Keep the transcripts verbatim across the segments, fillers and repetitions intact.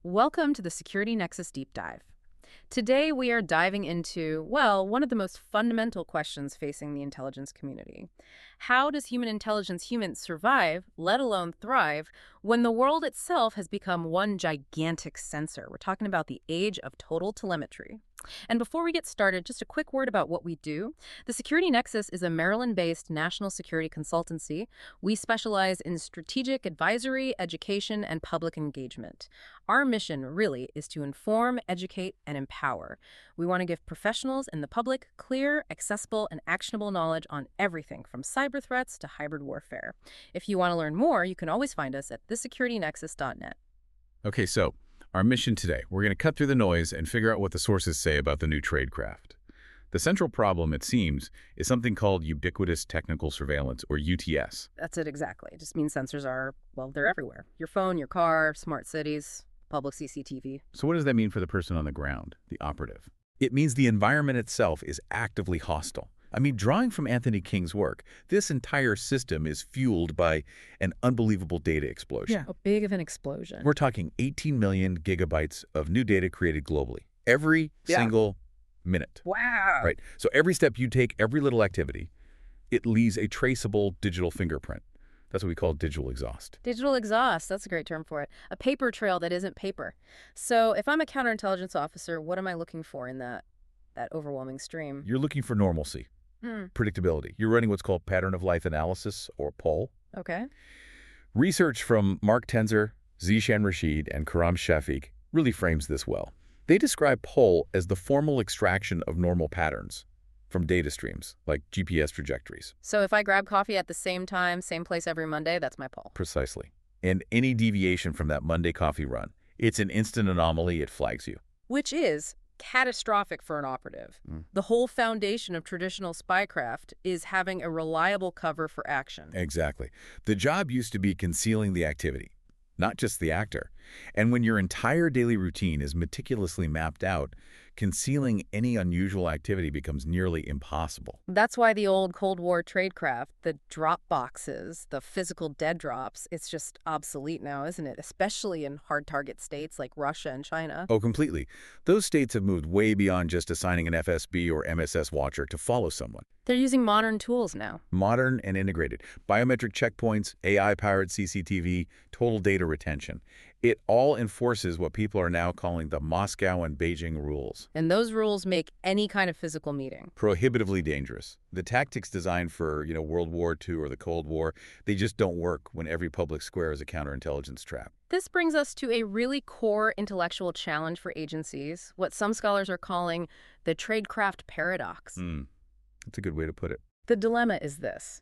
Welcome to the Security Nexus Deep Dive. Today we are diving into, well, one of the most fundamental questions facing the intelligence community. How does human intelligence humans survive, let alone thrive, when the world itself has become one gigantic sensor? We're talking about the age of total telemetry. And before we get started, just a quick word about what we do. The Security Nexus is a Maryland-based national security consultancy. We specialize in strategic advisory, education, and public engagement. Our mission, really, is to inform, educate, and empower. We want to give professionals and the public clear, accessible, and actionable knowledge on everything from cyber threats to hybrid warfare. If you want to learn more, you can always find us at the security nexus dot net. Okay, so our mission today, we're going to cut through the noise and figure out what the sources say about the new tradecraft. The central problem, it seems, is something called ubiquitous technical surveillance, or U T S. That's it exactly. It just means sensors are, well, they're everywhere. Your phone, your car, smart cities, public C C T V. So what does that mean for the person on the ground, the operative? It means the environment itself is actively hostile. I mean, drawing from Anthony King's work, this entire system is fueled by an unbelievable data explosion. Yeah, how big of an explosion? We're talking eighteen million gigabytes of new data created globally, every Yeah. single minute. Wow. Right. So every step you take, every little activity, it leaves a traceable digital fingerprint. That's what we call digital exhaust. Digital exhaust, that's a great term for it. A paper trail that isn't paper. So if I'm a counterintelligence officer, what am I looking for in that, that overwhelming stream? You're looking for normalcy, Hmm. predictability. You're running what's called pattern of life analysis, or POL. Okay. Research from Mark Tenzer, Zishan Rashid, and Karam Shafiq really frames this well. They describe POL as the formal extraction of normal patterns from data streams, like G P S trajectories. So if I grab coffee at the same time, same place every Monday, that's my poll. Precisely. And any deviation from that Monday coffee run, it's an instant anomaly, it flags you. Which is catastrophic for an operative. Mm. The whole foundation of traditional spycraft is having a reliable cover for action. Exactly. The job used to be concealing the activity, not just the actor. And when your entire daily routine is meticulously mapped out, concealing any unusual activity becomes nearly impossible. That's why the old Cold War tradecraft, the drop boxes, the physical dead drops, it's just obsolete now, isn't it? Especially in hard target states like Russia and China. Oh, completely. Those states have moved way beyond just assigning an F S B or M S S watcher to follow someone. They're using modern tools now. Modern and integrated. Biometric checkpoints, A I-powered C C T V, total data retention. It all enforces what people are now calling the Moscow and Beijing rules. And those rules make any kind of physical meeting Prohibitively dangerous. The tactics designed for, you know, World War Two or the Cold War, they just don't work when every public square is a counterintelligence trap. This brings us to a really core intellectual challenge for agencies, what some scholars are calling the tradecraft paradox. Hmm. That's a good way to put it. The dilemma is this.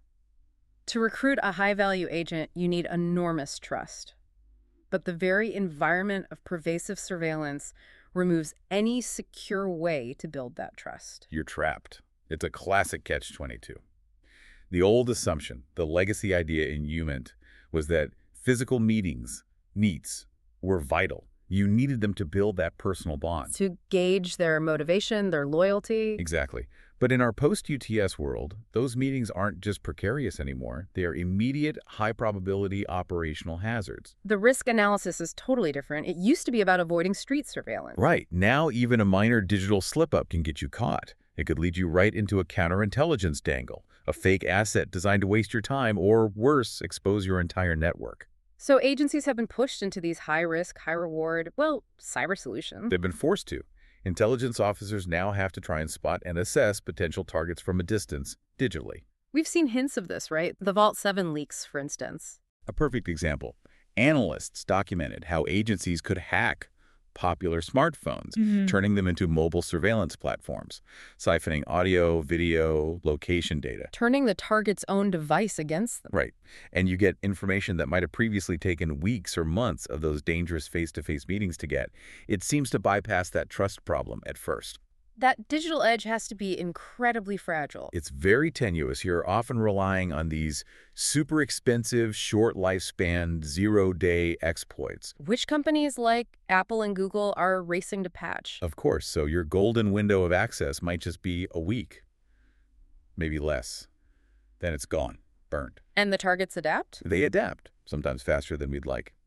To recruit a high-value agent, you need enormous trust. But the very environment of pervasive surveillance removes any secure way to build that trust. You're trapped. It's a classic catch twenty-two. The old assumption, the legacy idea in UMint, was that physical meetings, meets, were vital. You needed them to build that personal bond. To gauge their motivation, their loyalty. Exactly. But in our post-U T S world, those meetings aren't just precarious anymore. They are immediate, high-probability operational hazards. The risk analysis is totally different. It used to be about avoiding street surveillance. Right. Now, even a minor digital slip-up can get you caught. It could lead you right into a counterintelligence dangle, a fake asset designed to waste your time, or worse, expose your entire network. So agencies have been pushed into these high-risk, high-reward, well, cyber solutions. They've been forced to. Intelligence officers now have to try and spot and assess potential targets from a distance, digitally. We've seen hints of this, right? The Vault seven leaks, for instance. A perfect example. Analysts documented how agencies could hack popular smartphones, Mm-hmm. turning them into mobile surveillance platforms, siphoning audio, video, location data. Turning the target's own device against them. Right. And you get information that might have previously taken weeks or months of those dangerous face-to-face meetings to get. It seems to bypass that trust problem at first. That digital edge has to be incredibly fragile. It's very tenuous. You're often relying on these super expensive, short lifespan, zero-day exploits. Which companies like Apple and Google are racing to patch. Of course, so your golden window of access might just be a week, maybe less. Then it's gone, burned. And the targets adapt? They adapt, sometimes faster than we'd like.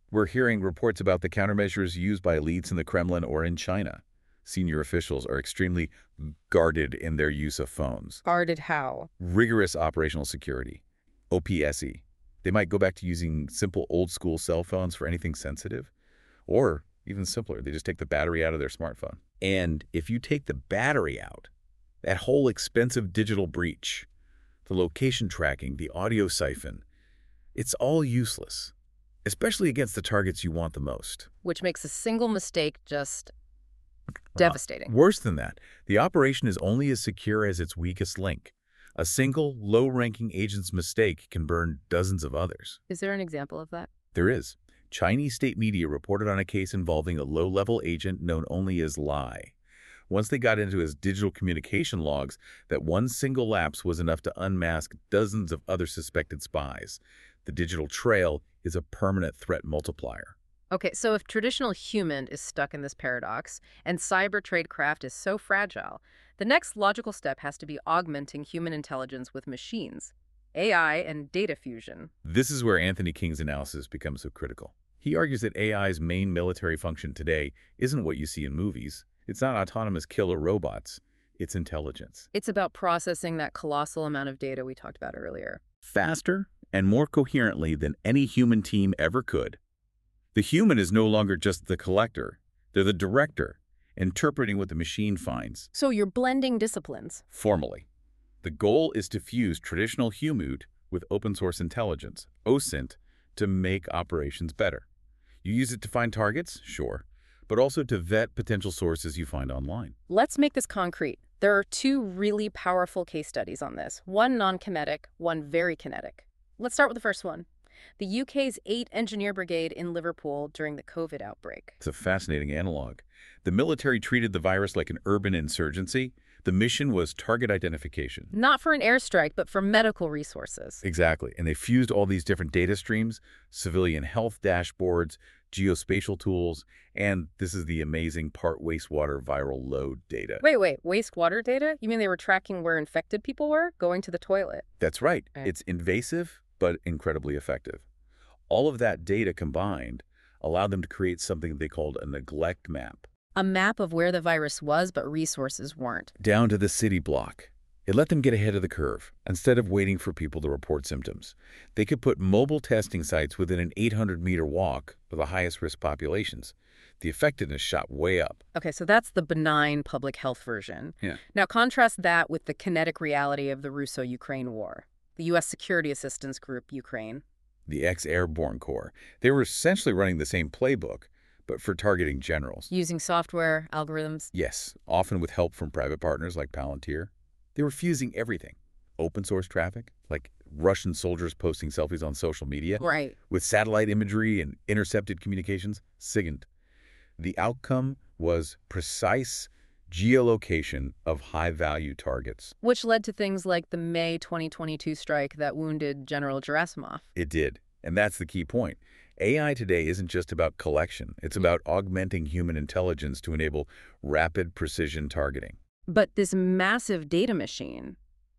We're hearing reports about the countermeasures used by elites in the Kremlin or in China. Senior officials are extremely guarded in their use of phones. Guarded how? Rigorous operational security, O P S E. They might go back to using simple old-school cell phones for anything sensitive, or even simpler, they just take the battery out of their smartphone. And if you take the battery out, that whole expensive digital breach, the location tracking, the audio siphon, it's all useless, especially against the targets you want the most. Which makes a single mistake just devastating. Uh, worse than that, the operation is only as secure as its weakest link. A single, low-ranking agent's mistake can burn dozens of others. Is there an example of that? There is. Chinese state media reported on a case involving a low-level agent known only as Lai. Once they got into his digital communication logs, that one single lapse was enough to unmask dozens of other suspected spies. The digital trail is a permanent threat multiplier. Okay, so if traditional human is stuck in this paradox, and cyber tradecraft is so fragile, the next logical step has to be augmenting human intelligence with machines, A I and data fusion. This is where Anthony King's analysis becomes so critical. He argues that A I's main military function today isn't what you see in movies. It's not autonomous killer robots. It's intelligence. It's about processing that colossal amount of data we talked about earlier. Faster and more coherently than any human team ever could. The human is no longer just the collector. They're the director, interpreting what the machine finds. So you're blending disciplines. Formally. The goal is to fuse traditional HUMINT with open-source intelligence, OSINT, to make operations better. You use it to find targets? Sure. But also to vet potential sources you find online. Let's make this concrete. There are two really powerful case studies on this, one non-kinetic, one very kinetic. Let's start with the first one. The U K's eight Engineer Brigade in Liverpool during the COVID outbreak. It's a fascinating analog. The military treated the virus like an urban insurgency. The mission was target identification. Not for an airstrike, but for medical resources. Exactly. And they fused all these different data streams, civilian health dashboards, geospatial tools, and this is the amazing part wastewater viral load data. Wait, wait, wastewater data? You mean they were tracking where infected people were, going to the toilet? That's right. Okay. It's invasive, but incredibly effective. All of that data combined allowed them to create something they called a neglect map. A map of where the virus was, but resources weren't. Down to the city block. It let them get ahead of the curve. Instead of waiting for people to report symptoms, they could put mobile testing sites within an eight hundred meter walk of the highest risk populations. The effectiveness shot way up. Okay, so that's the benign public health version. Yeah. Now contrast that with the kinetic reality of the Russo-Ukraine war. The U S Security Assistance Group, Ukraine. The ex-Airborne Corps. They were essentially running the same playbook, but for targeting generals. Using software, algorithms. Yes, often with help from private partners like Palantir. They were fusing everything. Open source traffic, like Russian soldiers posting selfies on social media. Right. With satellite imagery and intercepted communications. SIGINT. The outcome was precise geolocation of high-value targets. Which led to things like the May twenty twenty-two strike that wounded General Gerasimov. It did. And that's the key point. A I today isn't just about collection. It's about augmenting human intelligence to enable rapid precision targeting. But this massive data machine,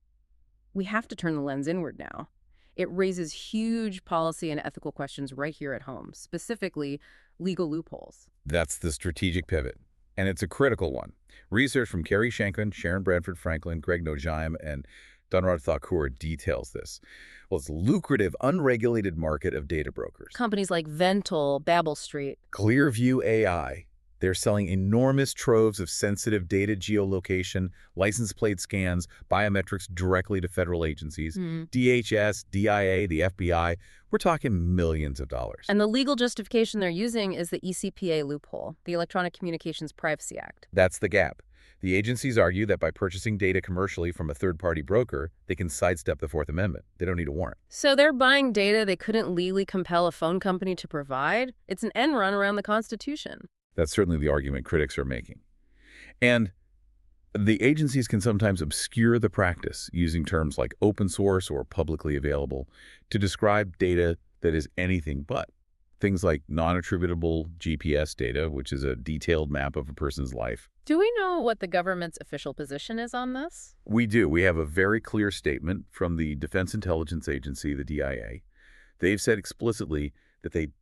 we have to turn the lens inward now. It raises huge policy and ethical questions right here at home, specifically legal loopholes. That's the strategic pivot. And it's a critical one. Research from Kerry Shanklin, Sharon Bradford Franklin, Greg Nojaim, and Dhanraj Thakur details this. Well, it's a lucrative, unregulated market of data brokers. Companies like Vental, Babel Street. Clearview A I. They're selling enormous troves of sensitive data geolocation, license plate scans, biometrics directly to federal agencies. Mm. D H S, D I A, the F B I. We're talking millions of dollars. And the legal justification they're using is the E C P A loophole, the Electronic Communications Privacy Act. That's the gap. The agencies argue that by purchasing data commercially from a third-party broker, they can sidestep the Fourth Amendment. They don't need a warrant. So they're buying data they couldn't legally compel a phone company to provide? It's an end run around the Constitution. That's certainly the argument critics are making. And the agencies can sometimes obscure the practice using terms like open source or publicly available to describe data that is anything but. Things like non-attributable G P S data, which is a detailed map of a person's life. Do we know what the government's official position is on this? We do. We have a very clear statement from the Defense Intelligence Agency, the D I A. They've said explicitly that they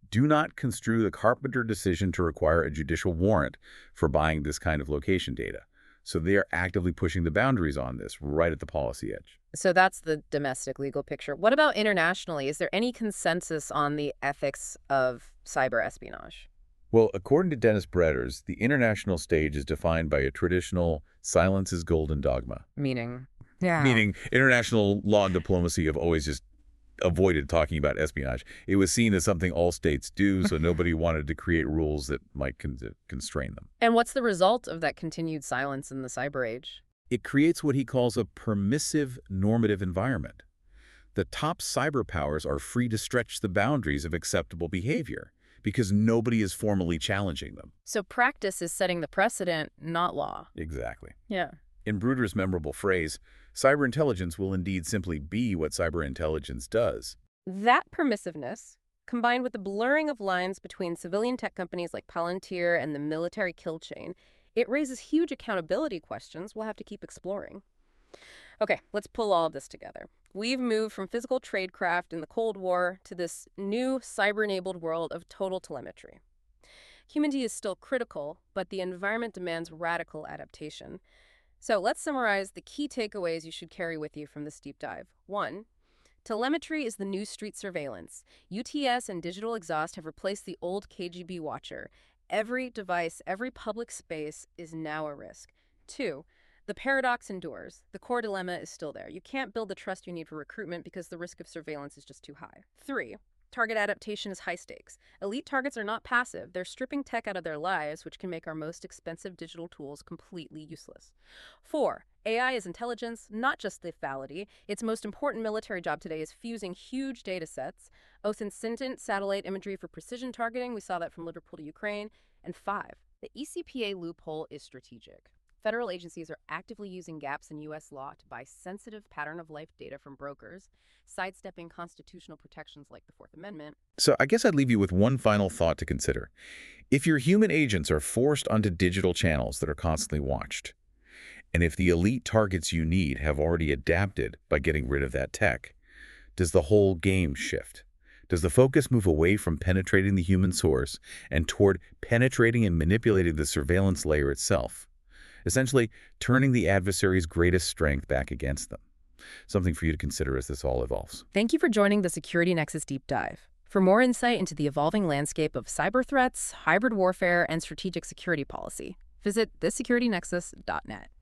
do not construe the Carpenter decision to require a judicial warrant for buying this kind of location data. So they are actively pushing the boundaries on this right at the policy edge. So that's the domestic legal picture. What about internationally? Is there any consensus on the ethics of cyber espionage? Well, according to Dennis Bretters, the international stage is defined by a traditional silence is golden dogma. Meaning? Yeah. Meaning international law and diplomacy have always just avoided talking about espionage. It was seen as something all states do, so nobody wanted to create rules that might con constrain them. And what's the result of that continued silence in the cyber age? It creates what he calls a permissive normative environment. The top cyber powers are free to stretch the boundaries of acceptable behavior because nobody is formally challenging them. So practice is setting the precedent, not law. Exactly. Yeah. In Bruder's memorable phrase, cyber intelligence will indeed simply be what cyber intelligence does. That permissiveness, combined with the blurring of lines between civilian tech companies like Palantir and the military kill chain, it raises huge accountability questions we'll have to keep exploring. Okay, let's pull all of this together. We've moved from physical tradecraft in the Cold War to this new cyber-enabled world of total telemetry. Humanity is still critical, but the environment demands radical adaptation. So let's summarize the key takeaways you should carry with you from this deep dive. One, telemetry is the new street surveillance. U T S and digital exhaust have replaced the old K G B watcher. Every device, every public space is now a risk. Two, the paradox endures. The core dilemma is still there. You can't build the trust you need for recruitment because the risk of surveillance is just too high. Three, target adaptation is high stakes. Elite targets are not passive. They're stripping tech out of their lives, which can make our most expensive digital tools completely useless. Four, A I is intelligence, not just lethality. Its most important military job today is fusing huge data sets, OSINT satellite imagery for precision targeting. We saw that from Liverpool to Ukraine. And five, the E C P A loophole is strategic. Federal agencies are actively using gaps in U S law to buy sensitive pattern-of-life data from brokers, sidestepping constitutional protections like the Fourth Amendment. So I guess I'd leave you with one final thought to consider. If your human agents are forced onto digital channels that are constantly watched, and if the elite targets you need have already adapted by getting rid of that tech, does the whole game shift? Does the focus move away from penetrating the human source and toward penetrating and manipulating the surveillance layer itself? Essentially, turning the adversary's greatest strength back against them. Something for you to consider as this all evolves. Thank you for joining the Security Nexus Deep Dive. For more insight into the evolving landscape of cyber threats, hybrid warfare, and strategic security policy, visit the security nexus dot net.